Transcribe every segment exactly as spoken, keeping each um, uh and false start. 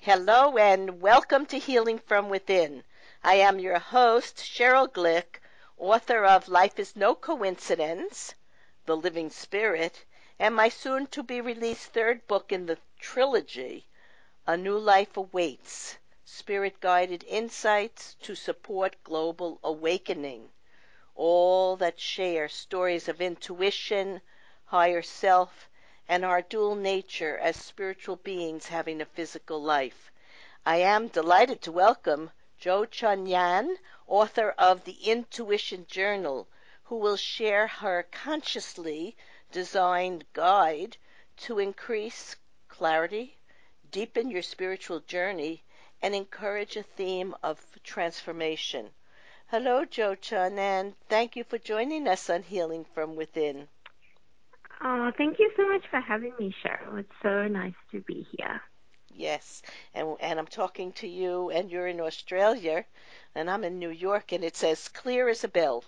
Hello and welcome to Healing from Within. I am your host, Cheryl Glick, author of Life is No Coincidence, The Living Spirit, and my soon-to-be-released third book in the trilogy, A New Life Awaits, Spirit-Guided Insights to Support Global Awakening. All that share stories of intuition, higher self, and our dual nature as spiritual beings having a physical life. I am delighted to welcome Jo Chun Yan, author of the Intuition Journal, who will share her consciously designed guide to increase clarity, deepen your spiritual journey, and encourage a theme of transformation. Hello, Jo Chun, and thank you for joining us on Healing from Within. Oh, thank you so much for having me, Cheryl. It's so nice to be here. Yes, and and I'm talking to you, and you're in Australia, and I'm in New York, and it's as clear as a bell.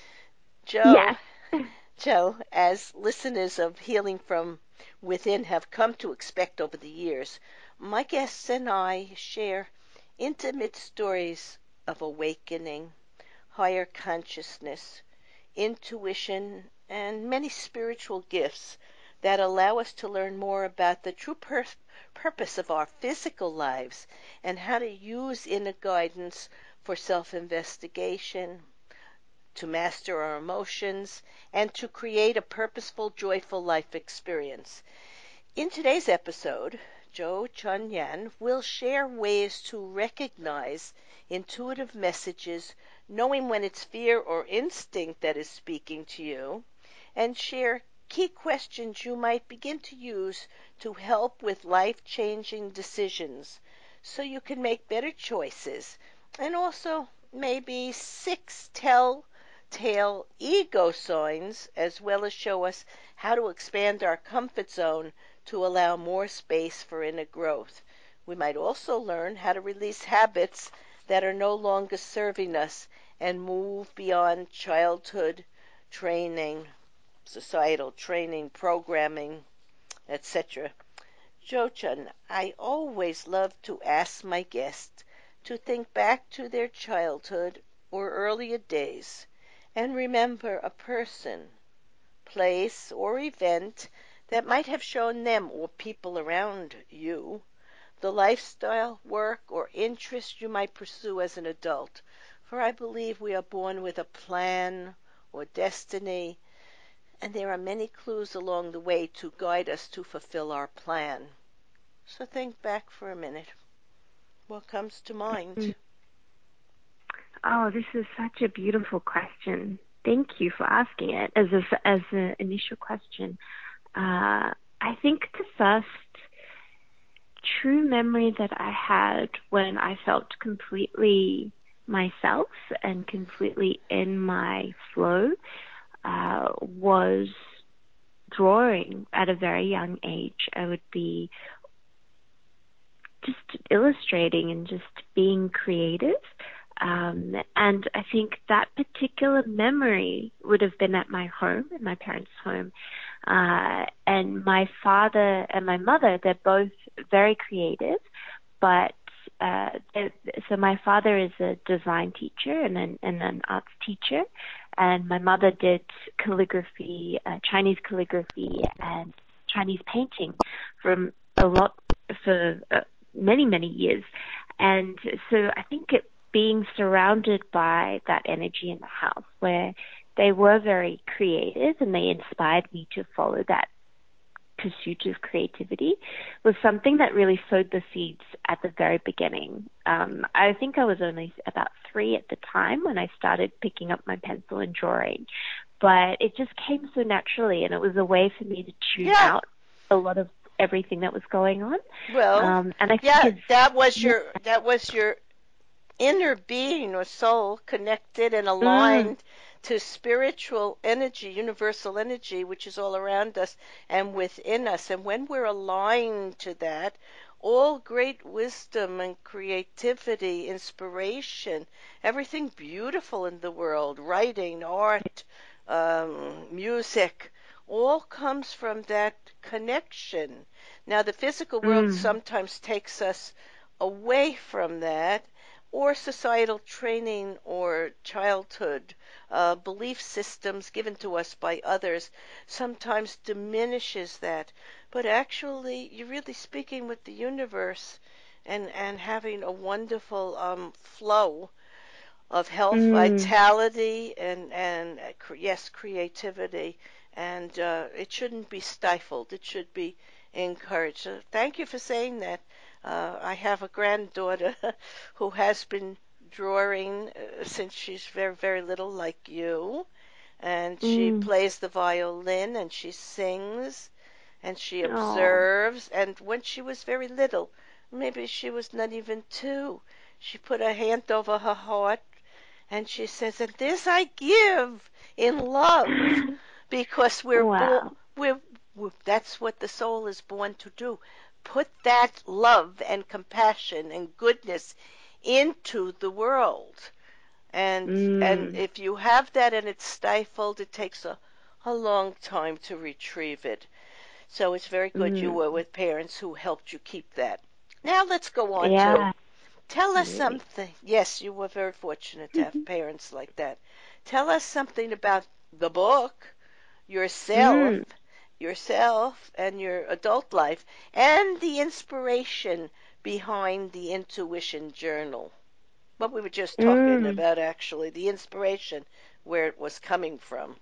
Jo, Yes. Jo, as listeners of Healing from Within have come to expect over the years, my guests and I share intimate stories of awakening, higher consciousness, intuition, and many spiritual gifts that allow us to learn more about the true pur- purpose of our physical lives and how to use inner guidance for self-investigation, to master our emotions, and to create a purposeful, joyful life experience. In today's episode, Jo Chun Yan will share ways to recognize intuitive messages, knowing when it's fear or instinct that is speaking to you, and share key questions you might begin to use to help with life-changing decisions so you can make better choices, and also maybe six telltale ego signs, as well as show us how to expand our comfort zone to allow more space for inner growth. We might also learn how to release habits that are no longer serving us and move beyond childhood training, societal training, programming, et cetera. Jo Chun, I always love to ask my guests to think back to their childhood or earlier days and remember a person, place, or event that might have shown them or people around you the lifestyle, work, or interest you might pursue as an adult. For I believe we are born with a plan or destiny, and there are many clues along the way to guide us to fulfill our plan. So think back for a minute. What comes to mind? Mm. Oh, this is such a beautiful question. Thank you for asking it as a, as an initial question. Uh, I think the first true memory that I had when I felt completely myself and completely in my flow uh, was drawing at a very young age. I would be just illustrating and just being creative. Um, and I think that particular memory would have been at my home, in my parents' home. Uh, and my father and my mother, they're both very creative, but uh, so my father is a design teacher and an, and an arts teacher, and my mother did calligraphy, uh, Chinese calligraphy and Chinese painting from a lot for uh, many, many years. And so I think it being surrounded by that energy in the house where they were very creative and they inspired me to follow that pursuit of creativity was something that really sowed the seeds at the very beginning. Um, I think I was only about three at the time when I started picking up my pencil and drawing, but it just came so naturally, and it was a way for me to tune Yeah. out a lot of everything that was going on. Well, Um, and I yeah, think it's, that was yeah. your that was your inner being or soul connected and Mm, aligned to spiritual energy, universal energy, which is all around us and within us. And when we're aligned to that, all great wisdom and creativity, inspiration, everything beautiful in the world, writing, art, um, music, all comes from that connection. Now, the physical world mm, sometimes takes us away from that, or societal training or childhood uh, belief systems given to us by others sometimes diminishes that. But actually, you're really speaking with the universe and, and having a wonderful um, flow of health, Mm. vitality, and, and uh, cre- yes, creativity. And uh, it shouldn't be stifled. It should be encouraged. So thank you for saying that. Uh, I have a granddaughter who has been drawing uh, since she's very, very little, like you. And she Mm. plays the violin and she sings and she Oh. observes. And when she was very little, maybe she was not even two, she put her hand over her heart and she says, and this I give in love, because we're born, Wow. we're, we're, that's what the soul is born to do. Put that love and compassion and goodness into the world. And, and Mm. if you have that and it's stifled, it takes a, a long time to retrieve it. So it's very good you Mm. were with parents who helped you keep that. Now let's go on to Yeah, tell us absolutely. something. Yes, you were very fortunate to have parents like that. Tell us something about the book, yourself, Mm. yourself, and your adult life, and the inspiration behind the Intuition Journal. What we were just talking Mm. about, actually, the inspiration, where it was coming from.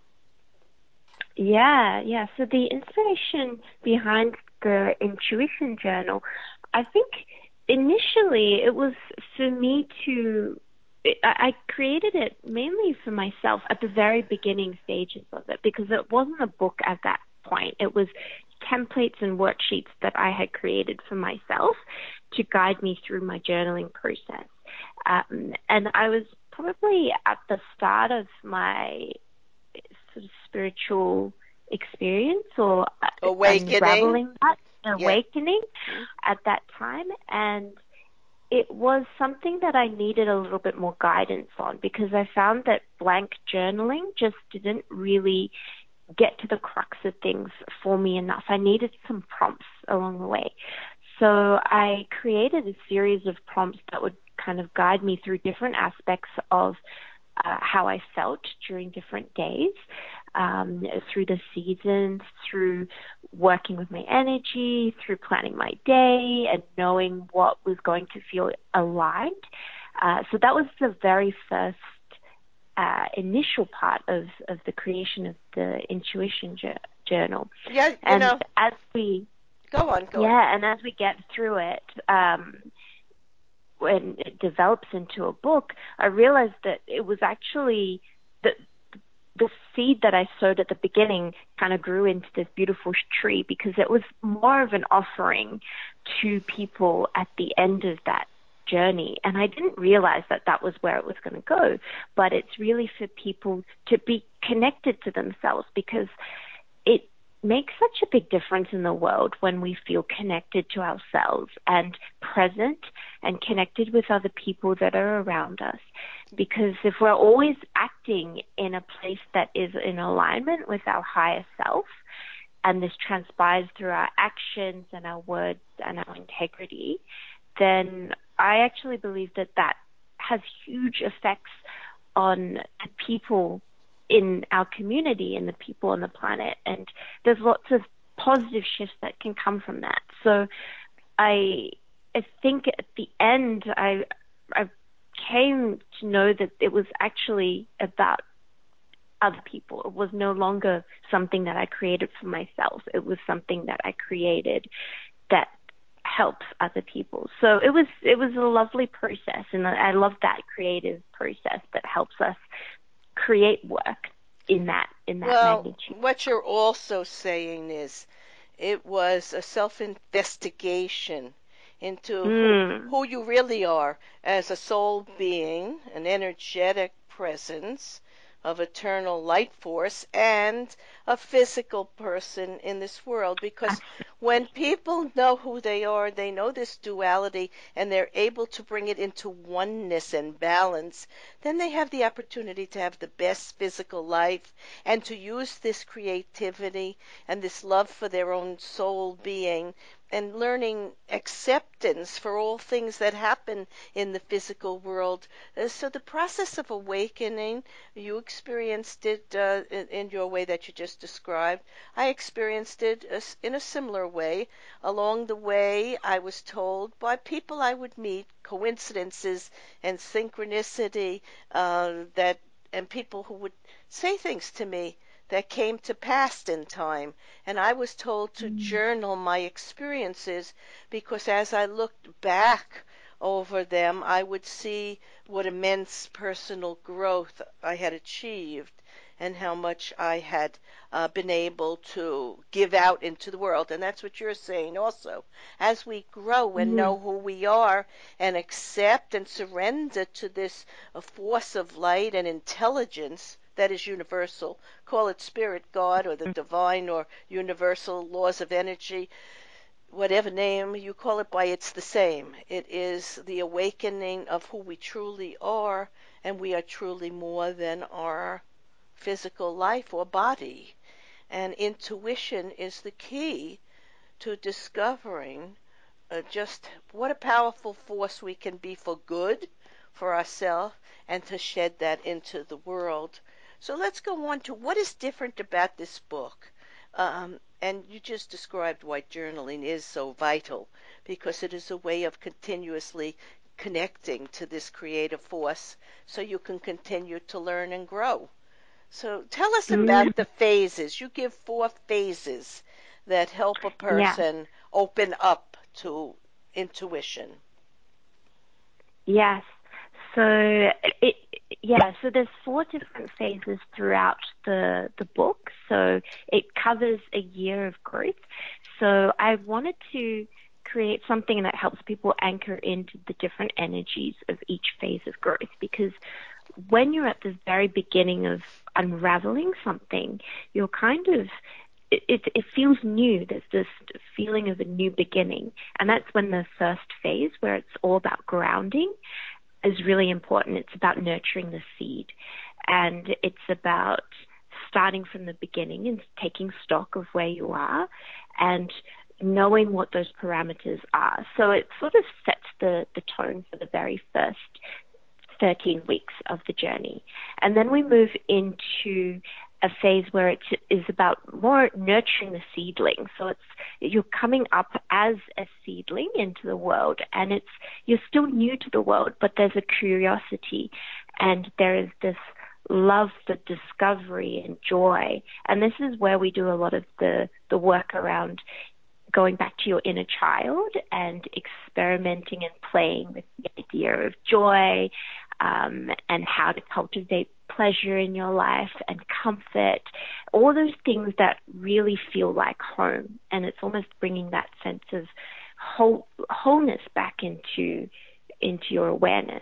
Yeah, yeah. So the inspiration behind the Intuition Journal, I think initially it was for me to, I I created it mainly for myself at the very beginning stages of it because it wasn't a book at that point. It was templates and worksheets that I had created for myself to guide me through my journaling process. Um, and I was probably at the start of my sort of spiritual experience or uh, Awakening. unraveling that, Yeah. awakening Hmm. at that time. And it was something that I needed a little bit more guidance on because I found that blank journaling just didn't really get to the crux of things for me enough. I needed some prompts along the way. So I created a series of prompts that would kind of guide me through different aspects of uh, how I felt during different days, um, through the seasons, through working with my energy, through planning my day and knowing what was going to feel aligned. Uh, so that was the very first uh, initial part of, of the creation of the Intuition ju- Journal. Yeah, you And know, as we, go on, go on. yeah, and as we get through it, um, when it develops into a book, I realized that it was actually the the seed that I sowed at the beginning kind of grew into this beautiful tree because it was more of an offering to people at the end of that journey. And I didn't realize that that was where it was going to go. But it's really for people to be connected to themselves because it makes such a big difference in the world when we feel connected to ourselves and present and connected with other people that are around us. Because if we're always acting in a place that is in alignment with our higher self, and this transpires through our actions and our words and our integrity, then I actually believe that that has huge effects on the people in our community and the people on the planet. And there's lots of positive shifts that can come from that. So I I think at the end I I came to know that it was actually about other people. It was no longer something that I created for myself. It was something that I created that helps other people. So it was it was a lovely process, and I love that creative process that helps us create work in that in that Well, magnitude. what you're also saying is it was a self-investigation into who Mm. who you really are as a soul being, an energetic presence of eternal light force, and a physical person in this world. Because when people know who they are, they know this duality, and they're able to bring it into oneness and balance, then they have the opportunity to have the best physical life and to use this creativity and this love for their own soul being and learning acceptance for all things that happen in the physical world. Uh, so the process of awakening, you experienced it uh, in, in your way that you just described. I experienced it uh, in a similar way. Along the way, I was told by people I would meet, coincidences and synchronicity, uh, that and people who would say things to me that came to pass in time. And I was told to Mm. journal my experiences because as I looked back over them, I would see what immense personal growth I had achieved and how much I had uh, been able to give out into the world. And that's what you're saying also. As we grow and Mm. know who we are and accept and surrender to this uh, force of light and intelligence that is universal, call it spirit, God, or the divine or universal laws of energy, whatever name you call it by, it's the same. It is the awakening of who we truly are, and we are truly more than our physical life or body. And intuition is the key to discovering uh, just what a powerful force we can be for good for ourselves and to shed that into the world. So let's go on to what is different about this book. Um, and you just described why journaling is so vital because it is a way of continuously connecting to this creative force so you can continue to learn and grow. So tell us Mm. about the phases. You give four phases that help a Yeah. person open up to intuition. Yes. So it yeah, so there's four different phases throughout the the book. So it covers a year of growth. So I wanted to create something that helps people anchor into the different energies of each phase of growth because when you're at the very beginning of unraveling something, you're kind of it, it, it feels new. There's this feeling of a new beginning. And that's when the first phase, where it's all about grounding, is really important. It's about nurturing the seed. And it's about starting from the beginning and taking stock of where you are and knowing what those parameters are. So it sort of sets the, the tone for the very first thirteen weeks of the journey. And then we move into a phase where it is about more nurturing the seedling. So it's you're coming up as a seedling into the world, and it's you're still new to the world, but there's a curiosity, and there is this love for discovery and joy. And this is where we do a lot of the the work around going back to your inner child and experimenting and playing with the idea of joy, um, and how to cultivate pleasure in your life and comfort, all those things that really feel like home. And it's almost bringing that sense of whole, wholeness back into, into your awareness.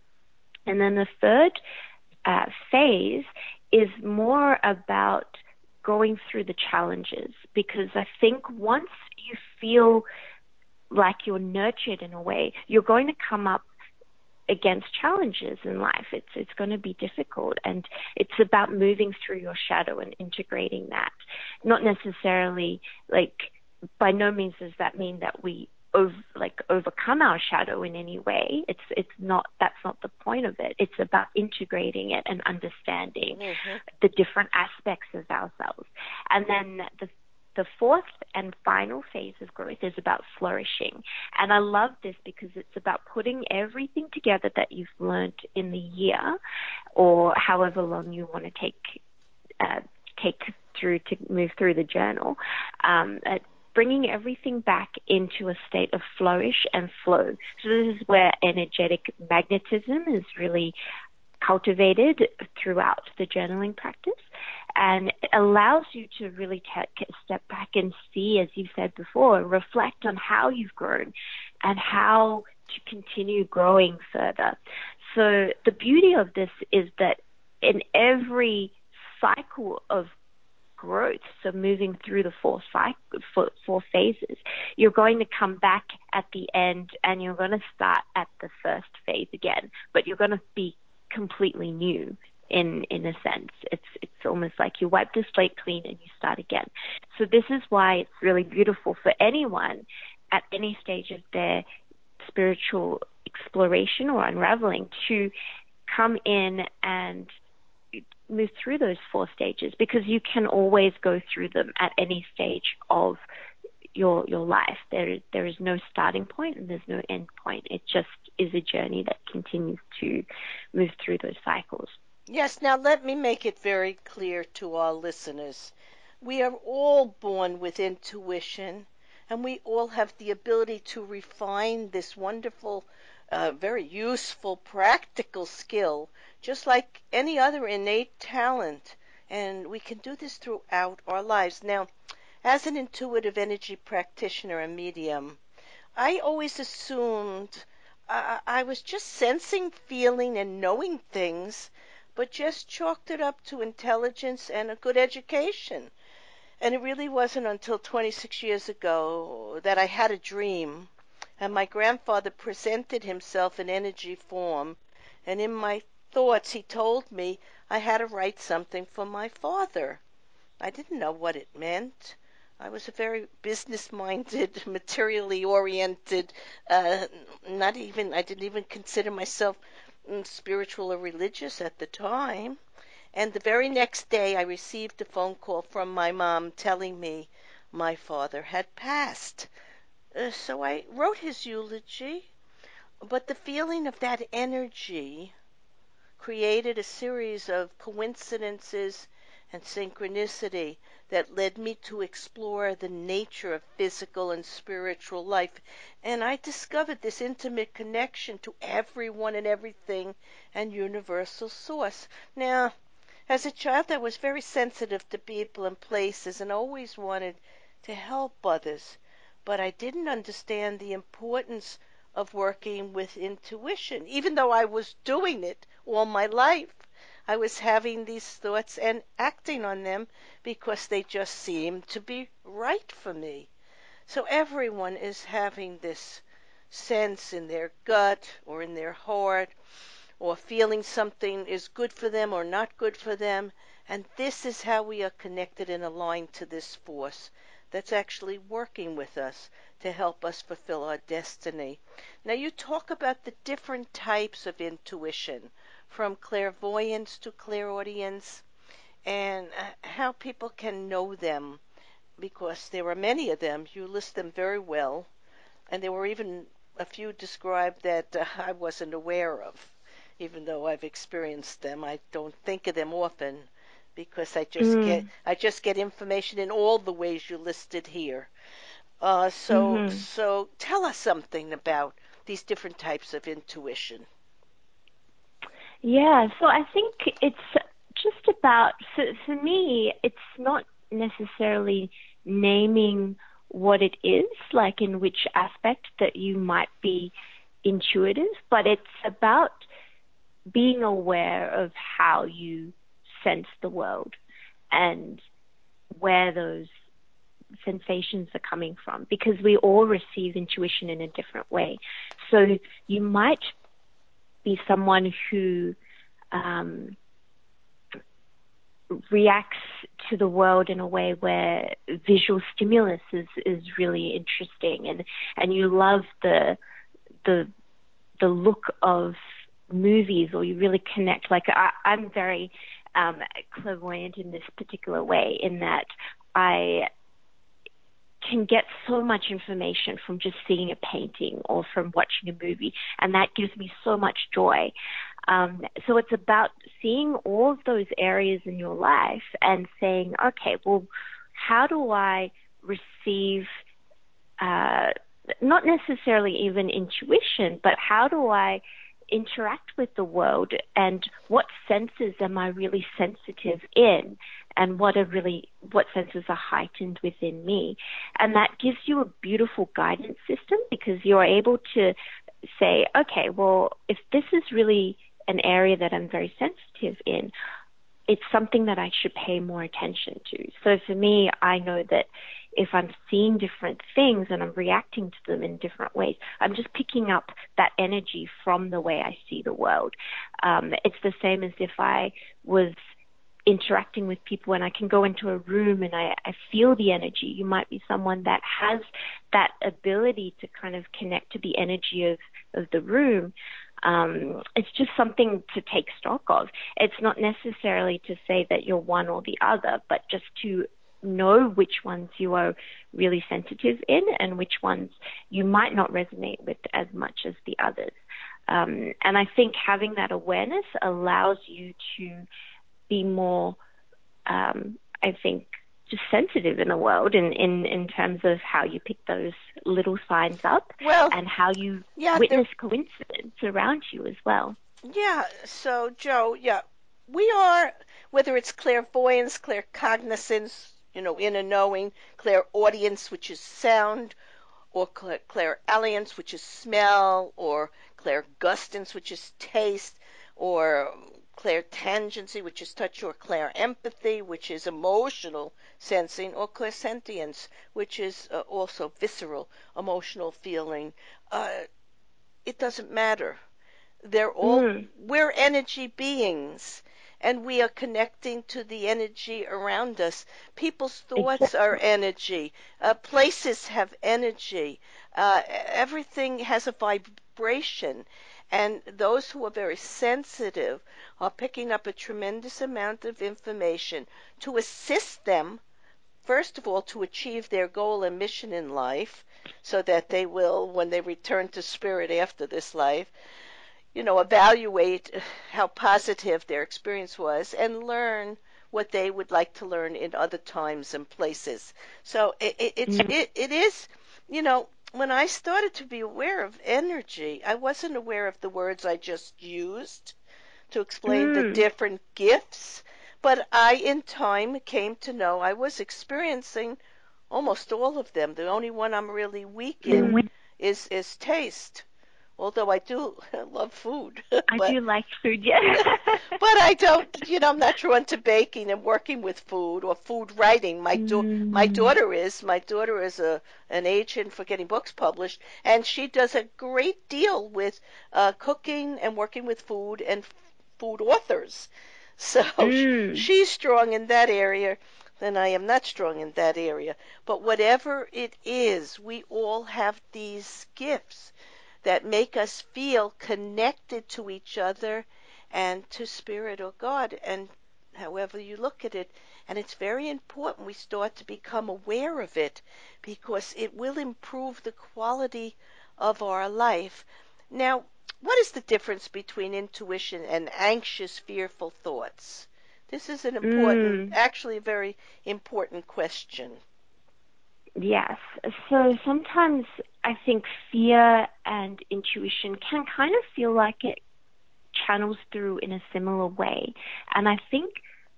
And then the third uh, phase is more about going through the challenges, because I think once you feel like you're nurtured in a way, you're going to come up against challenges in life. It's it's going to be difficult, and it's about moving through your shadow and integrating that. Not necessarily, like, by no means does that mean that we over, like overcome our shadow in any way. It's it's not that's not the point of it. It's about integrating it and understanding Mm-hmm. the different aspects of ourselves. And then the The fourth and final phase of growth is about flourishing. And I love this because it's about putting everything together that you've learned in the year, or however long you want to take uh, take through to move through the journal, um, uh, bringing everything back into a state of flourish and flow. So this is where energetic magnetism is really cultivated throughout the journaling practice, and it allows you to really take a step back and see, as you said before, reflect on how you've grown and how to continue growing further. So the beauty of this is that in every cycle of growth, so moving through the four cycle, four, four phases, you're going to come back at the end and you're going to start at the first phase again, but you're going to be completely new in in a sense. It's it's almost like you wipe the slate clean and you start again. So this is why it's really beautiful for anyone at any stage of their spiritual exploration or unraveling to come in and move through those four stages, because you can always go through them at any stage of your your life. There there is no starting point and there's no end point. It just is a journey that continues to move through those cycles. Yes, now let me make it very clear to our listeners. We are all born with intuition, and we all have the ability to refine this wonderful, uh, very useful, practical skill, just like any other innate talent. And we can do this throughout our lives. Now, as an intuitive energy practitioner and medium, I always assumed uh, I was just sensing, feeling, and knowing things, but just chalked it up to intelligence and a good education. And it really wasn't until twenty-six years ago that I had a dream, and my grandfather presented himself in energy form, and in my thoughts he told me I had to write something for my father. I didn't know what it meant. I was a very business-minded, materially oriented, uh, not even, I didn't even consider myself mm, spiritual or religious at the time. And the very next day I received a phone call from my mom telling me my father had passed. Uh, so I wrote his eulogy, but the feeling of that energy created a series of coincidences and synchronicity that led me to explore the nature of physical and spiritual life. And I discovered this intimate connection to everyone and everything and universal source. Now, as a child, I was very sensitive to people and places and always wanted to help others, but I didn't understand the importance of working with intuition. Even though I was doing it all my life, I was having these thoughts and acting on them because they just seemed to be right for me. So everyone is having this sense in their gut or in their heart, or feeling something is good for them or not good for them. And this is how we are connected and aligned to this force that's actually working with us to help us fulfill our destiny. Now, you talk about the different types of intuition, from clairvoyance to clairaudience, and uh, how people can know them, because there are many of them. You list them very well, and there were even a few described that uh, I wasn't aware of. Even though I've experienced them, I don't think of them often because I just get Mm. I just get information in all the ways you listed here. Uh, so Mm-hmm. so tell us something about these different types of intuition. Yeah, so I think it's just about, for, for me, it's not necessarily naming what it is, like in which aspect that you might be intuitive, but it's about being aware of how you sense the world and where those sensations are coming from, because we all receive intuition in a different way. So you might be someone who um, reacts to the world in a way where visual stimulus is, is really interesting, and, and you love the the the look of movies, or you really connect. Like I, I'm very um, clairvoyant in this particular way, in that I can get so much information from just seeing a painting or from watching a movie, and that gives me so much joy. Um, so it's about seeing all of those areas in your life and saying, okay, well, how do I receive, uh, not necessarily even intuition, but how do I interact with the world, and what senses am I really sensitive in, and what are really, what senses are heightened within me. And that gives you a beautiful guidance system, because you're able to say, okay, well, if this is really an area that I'm very sensitive in, it's something that I should pay more attention to. So for me, I know that if I'm seeing different things and I'm reacting to them in different ways, I'm just picking up that energy from the way I see the world. Um, it's the same as if I was interacting with people, and I can go into a room and I, I feel the energy. You might be someone that has that ability to kind of connect to the energy of, of the room. Um, it's just something to take stock of. It's not necessarily to say that you're one or the other, but just to know which ones you are really sensitive in and which ones you might not resonate with as much as the others. Um, and I think having that awareness allows you to be more, um, I think, just sensitive in the world in, in, in terms of how you pick those little signs up well, and how you yeah, witness coincidence around you as well. Yeah, so Joe, yeah, we are, whether it's clairvoyance, claircognizance, you know, inner knowing, clairaudience, which is sound, or clair, clairalience, which is smell, or clairgustance, which is taste, or clairtangency, which is touch, or clairempathy, which is emotional sensing, or clairsentience, which is uh, also visceral, emotional feeling. Uh, it doesn't matter. They're all, Mm, we're energy beings, and we are connecting to the energy around us. People's thoughts are exactly. energy. Uh, places have energy. Uh, everything has a vibration. And those who are very sensitive are picking up a tremendous amount of information to assist them, first of all, to achieve their goal and mission in life, so that they will, when they return to spirit after this life, you know, evaluate how positive their experience was and learn what they would like to learn in other times and places. So it, it, it's Mm, it, it is, you know, when I started to be aware of energy, I wasn't aware of the words I just used to explain the mm, different gifts, but I, in time, came to know I was experiencing almost all of them. The only one I'm really weak in mm. is is taste, although I do love food, I but do like food, yeah. but I don't, you know, I'm not drawn to baking and working with food or food writing. My do- my mm, daughter is. My daughter is a an agent for getting books published, and she does a great deal with uh, cooking and working with food and f- food authors. So sh- mm. she's strong in that area. Then I am not strong in that area. But whatever it is, we all have these gifts that make us feel connected to each other and to spirit or God, and however you look at it. And it's very important we start to become aware of it, because it will improve the quality of our life. Now, what is the difference between intuition and anxious, fearful thoughts? This is an important, Mm. actually a very important question. Yes. So sometimes I think fear and intuition can kind of feel like it channels through in a similar way. And I think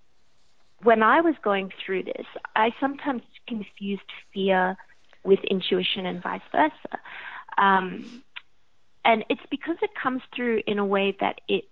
when I was going through this, I sometimes confused fear with intuition and vice versa. Um, and it's because it comes through in a way that it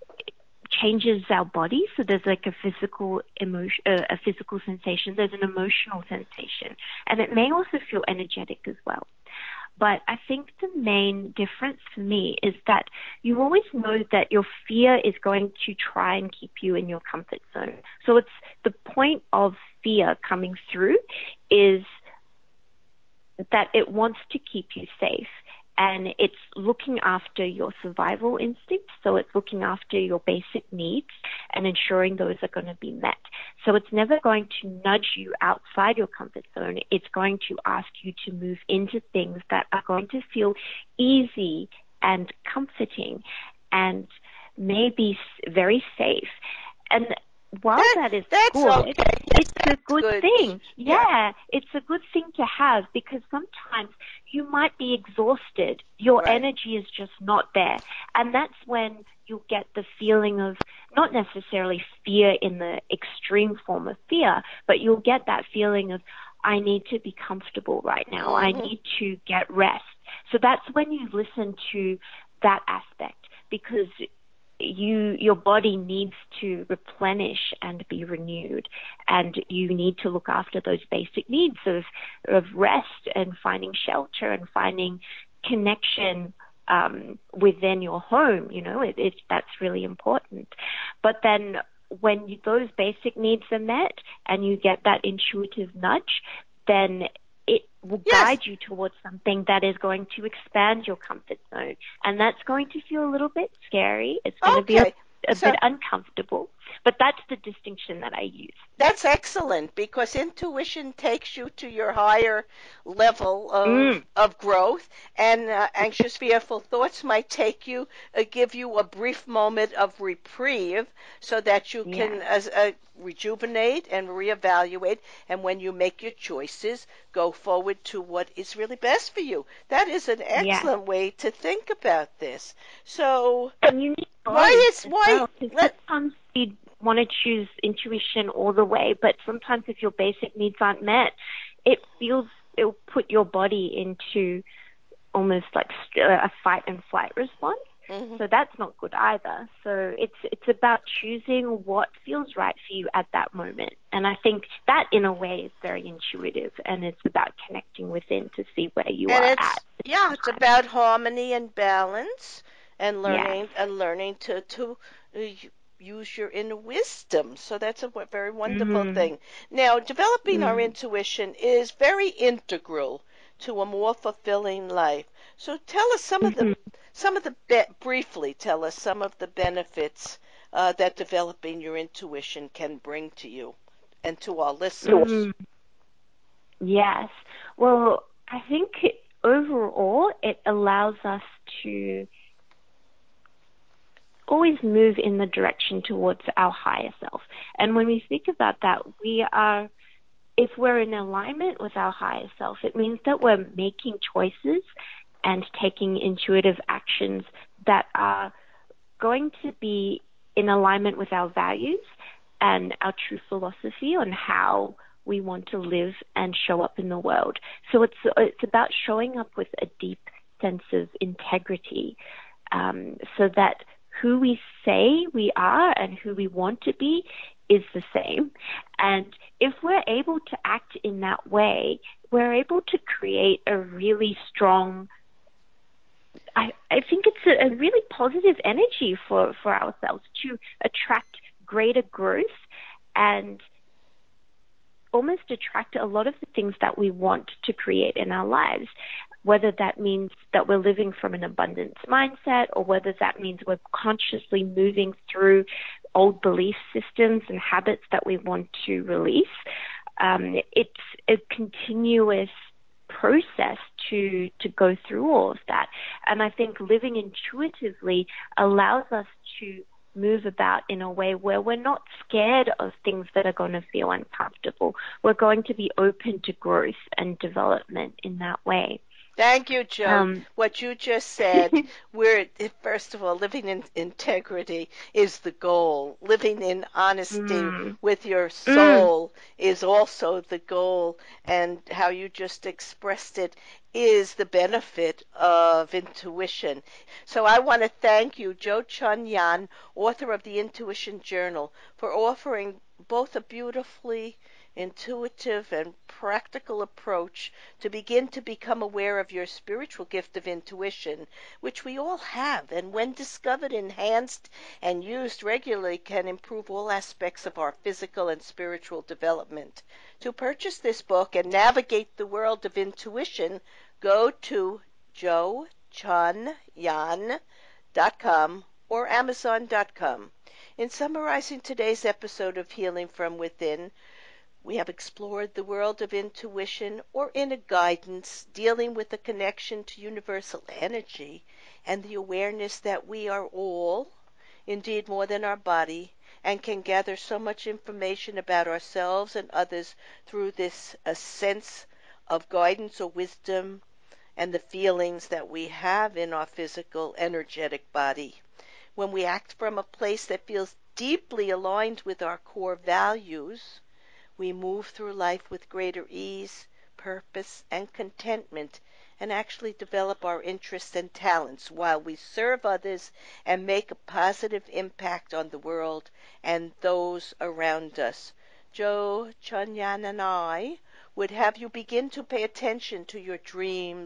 changes our body. So there's like a physical emotion, uh, a physical sensation. There's an emotional sensation, and it may also feel energetic as well. But I think the main difference for me is that you always know that your fear is going to try and keep you in your comfort zone. So it's the point of fear coming through is that it wants to keep you safe. And it's looking after your survival instincts. So it's looking after your basic needs and ensuring those are going to be met. So it's never going to nudge you outside your comfort zone. It's going to ask you to move into things that are going to feel easy and comforting and maybe very safe. And while That that is that's good, okay. it's a That's good good. thing. Yeah. Yeah, it's a good thing to have because sometimes you might be exhausted. Your Right. energy is just not there. And that's when you'll get the feeling of not necessarily fear in the extreme form of fear, but you'll get that feeling of, I need to be comfortable right now. I Mhm. need to get rest. So that's when you listen to that aspect because you your body needs to replenish and be renewed, and you need to look after those basic needs of of rest and finding shelter and finding connection um, within your home. You know, it, it that's really important. But then when you, those basic needs are met and you get that intuitive nudge, then it will Yes. guide you towards something that is going to expand your comfort zone. And that's going to feel a little bit scary. It's going Okay. to be a, a So bit uncomfortable. But that's the distinction that I use. that's excellent, because intuition takes you to your higher level of Mm. of growth, and uh, anxious, fearful thoughts might take you, uh, give you a brief moment of reprieve, so that you can Yeah. uh, uh, rejuvenate and reevaluate, and when you make your choices, go forward to what is really best for you. That is an Yeah. excellent way to think about this. So And you need why both is as why well, because let sometimes you want to choose intuition all the way, but sometimes if your basic needs aren't met, it feels, it'll put your body into almost like a fight and flight response. Mhm. So that's not good either. So it's it's about choosing what feels right for you at that moment. And I think that in a way is very intuitive, and it's about connecting within to see where you And are it's at. yeah, it's about harmony and balance, and Yes. learning and learning to to uh, use your inner wisdom. So that's a very wonderful Mm. thing. Now, developing our Mm. intuition is very integral to a more fulfilling life. So tell us some of the Mm-hmm. some of the be- briefly tell us some of the benefits uh, that developing your intuition can bring to you and to our listeners. Mm. Yes. Well, I think overall it allows us to always move in the direction towards our higher self. And when we speak about that, we are, if we're in alignment with our higher self, it means that we're making choices and taking intuitive actions that are going to be in alignment with our values and our true philosophy on how we want to live and show up in the world. So it's it's about showing up with a deep sense of integrity, um, so that who we say we are and who we want to be is the same. And if we're able to act in that way, we're able to create a really strong, I, I think it's a, a really positive energy for, for ourselves to attract greater growth and almost attract a lot of the things that we want to create in our lives, whether that means that we're living from an abundance mindset or whether that means we're consciously moving through old belief systems and habits that we want to release. Um, it's a continuous process to to go through all of that. And I think living intuitively allows us to move about in a way where we're not scared of things that are going to feel uncomfortable. We're going to be open to growth and development in that way. Thank you, Joe. Um, What you just said, we're, first of all, living in integrity is the goal. Living in honesty mm, with your mm, soul is also the goal. And how you just expressed it is the benefit of intuition. So I want to thank you, Joe Chun Yan, author of the Intuition Journal, for offering both a beautifully intuitive and practical approach to begin to become aware of your spiritual gift of intuition, which we all have, and when discovered, enhanced, and used regularly, can improve all aspects of our physical and spiritual development. To purchase this book and navigate the world of intuition, go to joe chun yan dot com or amazon dot com. In summarizing today's episode of Healing from Within, we have explored the world of intuition or inner guidance, dealing with the connection to universal energy and the awareness that we are all, indeed more than our body, and can gather so much information about ourselves and others through this a sense of guidance or wisdom and the feelings that we have in our physical, energetic body. When we act from a place that feels deeply aligned with our core values, we move through life with greater ease, purpose, and contentment, and actually develop our interests and talents while we serve others and make a positive impact on the world and those around us. Joe Chun Yan and I would have you begin to pay attention to your dreams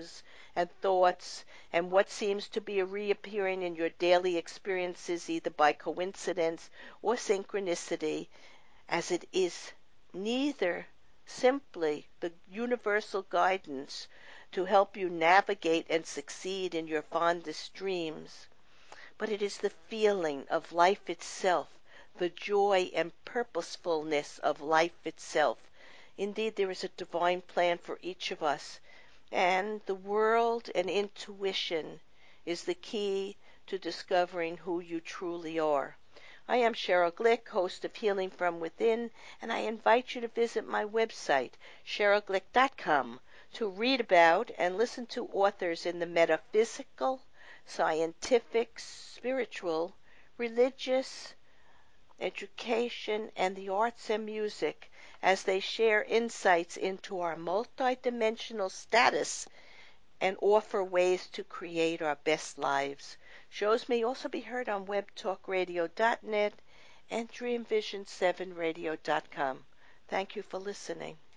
and thoughts and what seems to be a reappearing in your daily experiences either by coincidence or synchronicity, as it is neither simply the universal guidance to help you navigate and succeed in your fondest dreams, but it is the feeling of life itself, the joy and purposefulness of life itself. Indeed, there is a divine plan for each of us, and the world and intuition is the key to discovering who you truly are. I am Cheryl Glick, host of Healing from Within, and I invite you to visit my website, cheryl glick dot com, to read about and listen to authors in the metaphysical, scientific, spiritual, religious, education, and the arts and music as they share insights into our multidimensional status and offer ways to create our best lives. Shows may also be heard on web talk radio dot net and dream vision seven radio dot com. Thank you for listening.